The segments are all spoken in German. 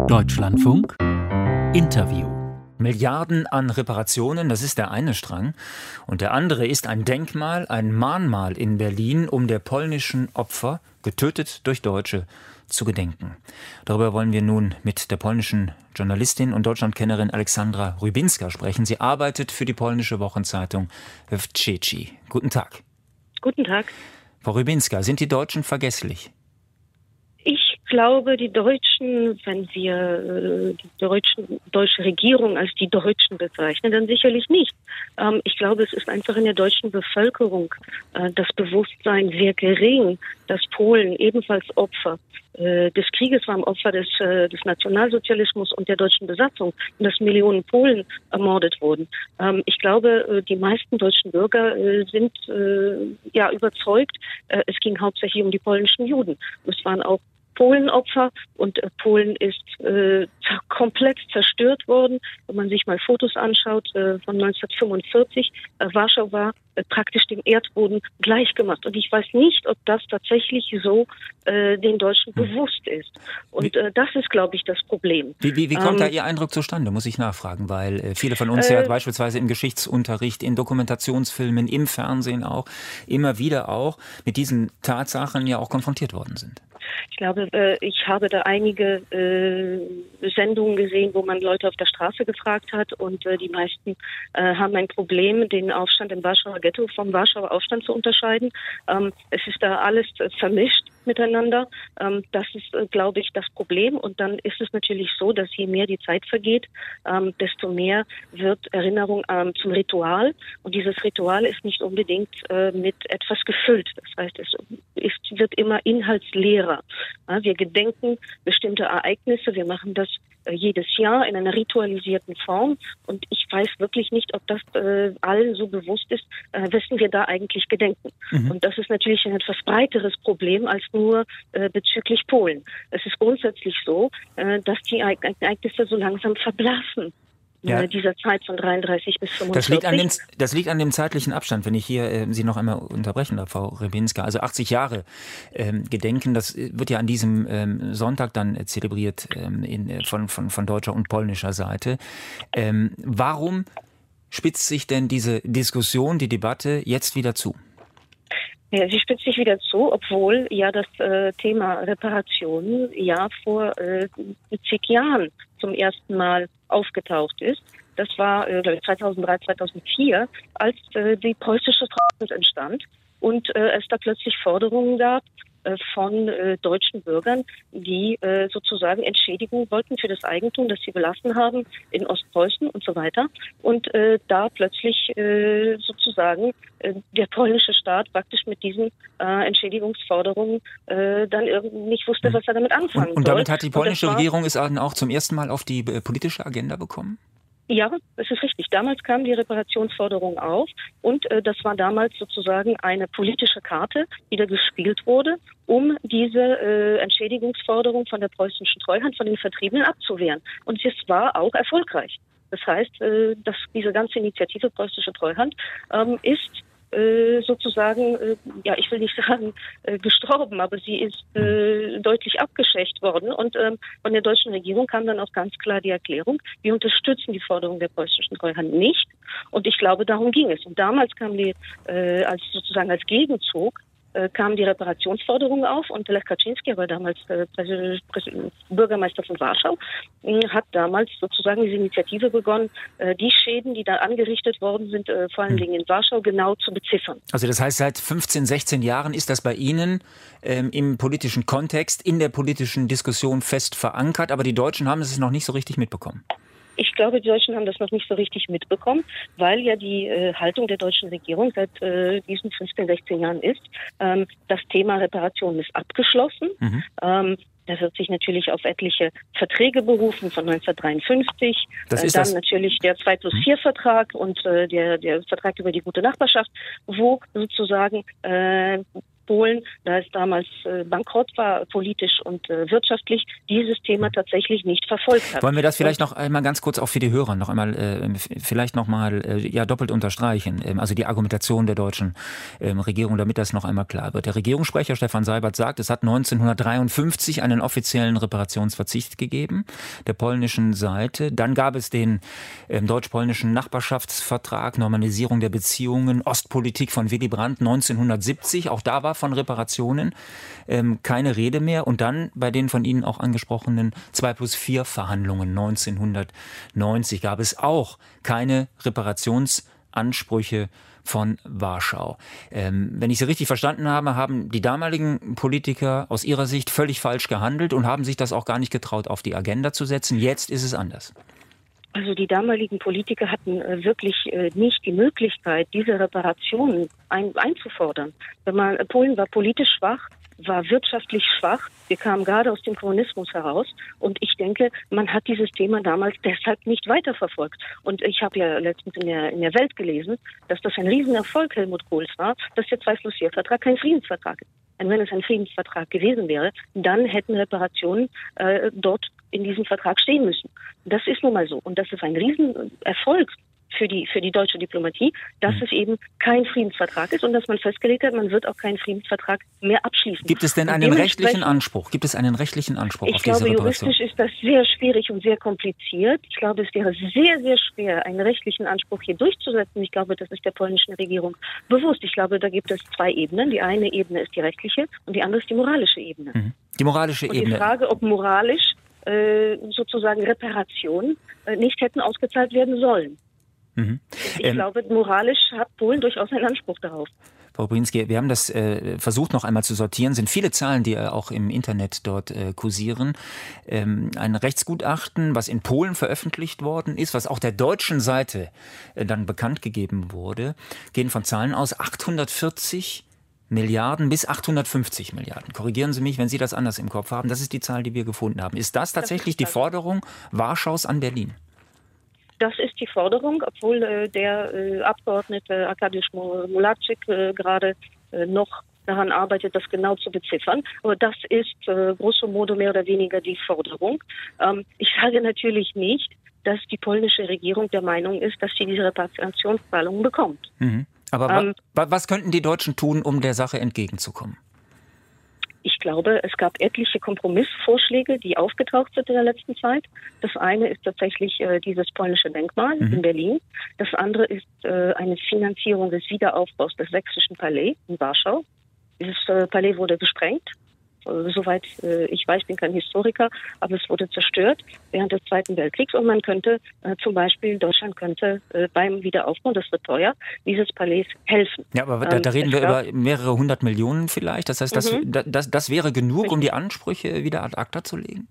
Deutschlandfunk Interview. Milliarden an Reparationen, das ist der eine Strang. Und der andere ist ein Denkmal, ein Mahnmal in Berlin, um der polnischen Opfer, getötet durch Deutsche, zu gedenken. Darüber wollen wir nun mit der polnischen Journalistin und Deutschlandkennerin Aleksandra Rybinska sprechen. Sie arbeitet für die polnische Wochenzeitung Wczesy. Guten Tag. Guten Tag. Frau Rybinska, sind die Deutschen vergesslich? Ich glaube, die Deutschen, wenn wir die deutsche Regierung als die Deutschen bezeichnen, dann sicherlich nicht. Ich glaube, es ist einfach in der deutschen Bevölkerung das Bewusstsein sehr gering, dass Polen ebenfalls Opfer des Krieges waren, Opfer des Nationalsozialismus und der deutschen Besatzung und dass Millionen Polen ermordet wurden. Ich glaube, die meisten deutschen Bürger sind überzeugt, es ging hauptsächlich um die polnischen Juden. Es waren auch Polenopfer und Polen ist komplett zerstört worden. Wenn man sich mal Fotos anschaut von 1945, Warschau war praktisch dem Erdboden gleichgemacht. Und ich weiß nicht, ob das tatsächlich so den Deutschen bewusst ist. Und das ist, glaube ich, das Problem. Wie kommt da Ihr Eindruck zustande, muss ich nachfragen? Weil viele von uns ja beispielsweise im Geschichtsunterricht, in Dokumentationsfilmen, im Fernsehen auch, immer wieder auch mit diesen Tatsachen ja auch konfrontiert worden sind. Ich glaube, ich habe da einige Sendungen gesehen, wo man Leute auf der Straße gefragt hat und die meisten haben ein Problem, den Aufstand im Warschauer Ghetto vom Warschauer Aufstand zu unterscheiden. Es ist da alles vermischt miteinander. Das ist, glaube ich, das Problem. Und dann ist es natürlich so, dass je mehr die Zeit vergeht, desto mehr wird Erinnerung zum Ritual. Und dieses Ritual ist nicht unbedingt mit etwas gefüllt. Das heißt, es wird immer inhaltsleerer. Ja, wir gedenken bestimmte Ereignisse. Wir machen das jedes Jahr in einer ritualisierten Form. Und ich weiß wirklich nicht, ob das allen so bewusst ist, wessen wir da eigentlich gedenken. Und das ist natürlich ein etwas breiteres Problem als nur bezüglich Polen. Es ist grundsätzlich so, dass die Ereignisse so langsam verblassen. Ja. Dieser Zeit von 33 bis 45. Das liegt an dem zeitlichen Abstand, wenn ich hier Sie noch einmal unterbrechen darf, Frau Rybinska. Also 80 Jahre gedenken, das wird ja an diesem Sonntag dann zelebriert von deutscher und polnischer Seite. Warum spitzt sich denn diese Diskussion, die Debatte jetzt wieder zu? Ja, sie spitzt sich wieder zu, obwohl ja das Thema Reparationen ja vor zig Jahren zum ersten Mal aufgetaucht ist. Das war, glaube ich, 2003, 2004, als die preußische Treuhand entstand und es da plötzlich Forderungen gab von deutschen Bürgern, die sozusagen Entschädigung wollten für das Eigentum, das sie belassen haben in Ostpreußen und so weiter. Und da plötzlich sozusagen der polnische Staat praktisch mit diesen Entschädigungsforderungen dann irgendwie nicht wusste, was er damit anfangen soll. Und damit hat die polnische Regierung es auch zum ersten Mal auf die politische Agenda bekommen? Ja, das ist richtig. Damals kam die Reparationsforderung auf und das war damals sozusagen eine politische Karte, die da gespielt wurde, um diese Entschädigungsforderung von der preußischen Treuhand, von den Vertriebenen abzuwehren. Und es war auch erfolgreich. Das heißt, dass diese ganze Initiative preußische Treuhand ist sozusagen, ich will nicht sagen gestorben, aber sie ist deutlich abgeschwächt worden und von der deutschen Regierung kam dann auch ganz klar die Erklärung, wir unterstützen die Forderung der preußischen Treuhand nicht und ich glaube, darum ging es. Und damals kam die, als Gegenzug, kam die Reparationsforderung auf und Lech Kaczynski, war damals Bürgermeister von Warschau, hat damals sozusagen diese Initiative begonnen, die Schäden, die da angerichtet worden sind, vor allen Dingen in Warschau, genau zu beziffern. Also das heißt, seit 15, 16 Jahren ist das bei Ihnen im politischen Kontext, in der politischen Diskussion fest verankert, aber die Deutschen haben es noch nicht so richtig mitbekommen. Ich glaube, die Deutschen haben das noch nicht so richtig mitbekommen, weil ja die Haltung der deutschen Regierung seit diesen 15, 16 Jahren ist, das Thema Reparationen ist abgeschlossen. Da wird sich natürlich auf etliche Verträge berufen von 1953. Dann natürlich der 2+4-Vertrag und der Vertrag über die gute Nachbarschaft, wo sozusagen Polen, da es damals bankrott war, politisch und wirtschaftlich, dieses Thema tatsächlich nicht verfolgt hat. Wollen wir das vielleicht noch einmal ganz kurz auch für die Hörer noch einmal vielleicht noch mal doppelt unterstreichen, also die Argumentation der deutschen Regierung, damit das noch einmal klar wird. Der Regierungssprecher Stefan Seibert sagt, es hat 1953 einen offiziellen Reparationsverzicht gegeben der polnischen Seite. Dann gab es den deutsch-polnischen Nachbarschaftsvertrag, Normalisierung der Beziehungen, Ostpolitik von Willy Brandt 1970. Auch da war von Reparationen keine Rede mehr. Und dann bei den von Ihnen auch angesprochenen 2+4 Verhandlungen 1990 gab es auch keine Reparationsansprüche von Warschau. Wenn ich Sie richtig verstanden habe, haben die damaligen Politiker aus Ihrer Sicht völlig falsch gehandelt und haben sich das auch gar nicht getraut, auf die Agenda zu setzen. Jetzt ist es anders. Also die damaligen Politiker hatten wirklich nicht die Möglichkeit, diese Reparationen einzufordern. Polen war politisch schwach, war wirtschaftlich schwach. Wir kamen gerade aus dem Kommunismus heraus. Und ich denke, man hat dieses Thema damals deshalb nicht weiterverfolgt. Und ich habe ja letztens in der Welt gelesen, dass das ein Riesenerfolg Helmut Kohls war, dass der 2+4-Vertrag kein Friedensvertrag ist. Und wenn es ein Friedensvertrag gewesen wäre, dann hätten Reparationen dort in diesem Vertrag stehen müssen. Das ist nun mal so. Und das ist ein Riesenerfolg für die deutsche Diplomatie, dass es eben kein Friedensvertrag ist und dass man festgelegt hat, man wird auch keinen Friedensvertrag mehr abschließen. Gibt es denn einen rechtlichen Anspruch? Auf diese Reparation? Ich glaube, juristisch ist das sehr schwierig und sehr kompliziert. Ich glaube, es wäre sehr, sehr schwer, einen rechtlichen Anspruch hier durchzusetzen. Ich glaube, das ist der polnischen Regierung bewusst. Ich glaube, da gibt es zwei Ebenen. Die eine Ebene ist die rechtliche und die andere ist die moralische Ebene. Die moralische Ebene. Und die Frage, ob moralisch sozusagen Reparationen nicht hätten ausgezahlt werden sollen. Ich glaube, moralisch hat Polen durchaus einen Anspruch darauf. Frau Brinski, wir haben das versucht noch einmal zu sortieren. Es sind viele Zahlen, die auch im Internet dort kursieren. Ein Rechtsgutachten, was in Polen veröffentlicht worden ist, was auch der deutschen Seite dann bekannt gegeben wurde, gehen von Zahlen aus 840 Milliarden bis 850 Milliarden. Korrigieren Sie mich, wenn Sie das anders im Kopf haben. Das ist die Zahl, die wir gefunden haben. Ist das tatsächlich die Forderung Warschaus an Berlin? Das ist die Forderung, obwohl der Abgeordnete Arkadiusz Mularczyk gerade noch daran arbeitet, das genau zu beziffern. Aber das ist grosso modo mehr oder weniger die Forderung. Ich sage natürlich nicht, dass die polnische Regierung der Meinung ist, dass sie diese Reparationszahlungen bekommt. Aber was könnten die Deutschen tun, um der Sache entgegenzukommen? Ich glaube, es gab etliche Kompromissvorschläge, die aufgetaucht sind in der letzten Zeit. Das eine ist tatsächlich dieses polnische Denkmal in Berlin. Das andere ist eine Finanzierung des Wiederaufbaus des Sächsischen Palais in Warschau. Dieses Palais wurde gesprengt. Soweit ich weiß, ich bin kein Historiker, aber es wurde zerstört während des Zweiten Weltkriegs und man könnte zum Beispiel, Deutschland könnte beim Wiederaufbau, das wird teuer, dieses Palais helfen. Ja, aber da reden wir über mehrere 100 Millionen vielleicht. Das heißt, das wäre genug, um die Ansprüche wieder ad acta zu legen?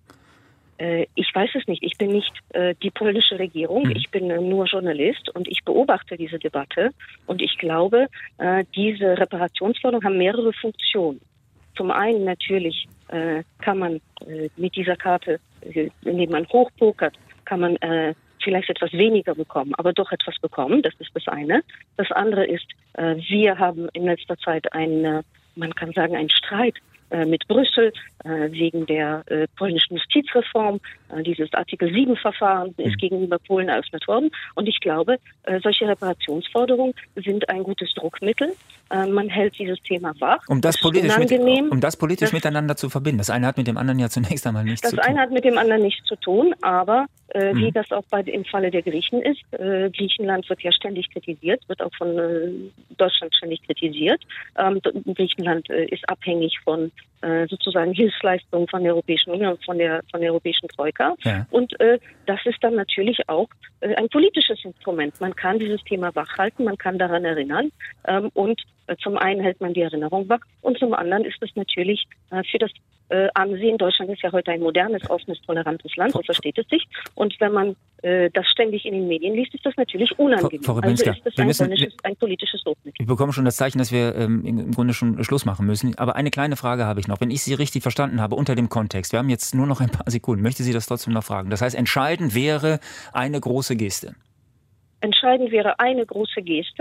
Ich weiß es nicht. Ich bin nicht die polnische Regierung. Ich bin nur Journalist und ich beobachte diese Debatte. Und ich glaube, diese Reparationsforderungen haben mehrere Funktionen. Zum einen natürlich kann man mit dieser Karte, indem man hochpokert, kann man vielleicht etwas weniger bekommen, aber doch etwas bekommen. Das ist das eine. Das andere ist, wir haben in letzter Zeit man kann sagen, einen Streit mit Brüssel wegen der polnischen Justizreform. Dieses Artikel 7-Verfahren ist gegenüber Polen eröffnet worden. Und ich glaube, solche Reparationsforderungen sind ein gutes Druckmittel. Man hält dieses Thema wach. Um das politisch miteinander zu verbinden. Das eine hat mit dem anderen ja zunächst einmal nichts zu tun. Das eine hat mit dem anderen nichts zu tun, aber wie das auch im Falle der Griechen ist, Griechenland wird ja ständig kritisiert, wird auch von Deutschland ständig kritisiert. Griechenland ist abhängig von sozusagen Hilfsleistungen von der Europäischen Union, von der Europäischen Troika. Ja. Und das ist dann natürlich auch ein politisches Instrument. Man kann dieses Thema wachhalten, man kann daran erinnern und zum einen hält man die Erinnerung wach und zum anderen ist es natürlich für das Ansehen. Deutschland ist ja heute ein modernes, offenes, tolerantes Land, so versteht es sich. Und wenn man das ständig in den Medien liest, ist das natürlich unangenehm. Frau Rybinska, also ist das ein politisches Druckmittel. Wir bekommen schon das Zeichen, dass wir im Grunde schon Schluss machen müssen. Aber eine kleine Frage habe ich noch. Wenn ich Sie richtig verstanden habe, unter dem Kontext, wir haben jetzt nur noch ein paar Sekunden, möchte Sie das trotzdem noch fragen. Das heißt, entscheidend wäre eine große Geste. Entscheidend wäre eine große Geste.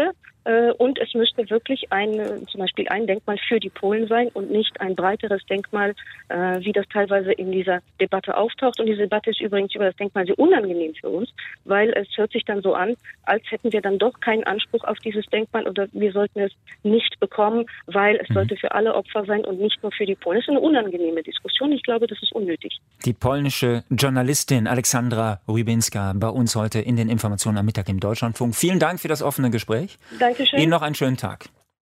Und es müsste wirklich zum Beispiel ein Denkmal für die Polen sein und nicht ein breiteres Denkmal, wie das teilweise in dieser Debatte auftaucht. Und diese Debatte ist übrigens über das Denkmal sehr unangenehm für uns, weil es hört sich dann so an, als hätten wir dann doch keinen Anspruch auf dieses Denkmal oder wir sollten es nicht bekommen, weil es sollte für alle Opfer sein und nicht nur für die Polen. Das ist eine unangenehme Diskussion. Ich glaube, das ist unnötig. Die polnische Journalistin Aleksandra Rybinska bei uns heute in den Informationen am Mittag im Deutschlandfunk. Vielen Dank für das offene Gespräch. Dankeschön. Ihnen noch einen schönen Tag.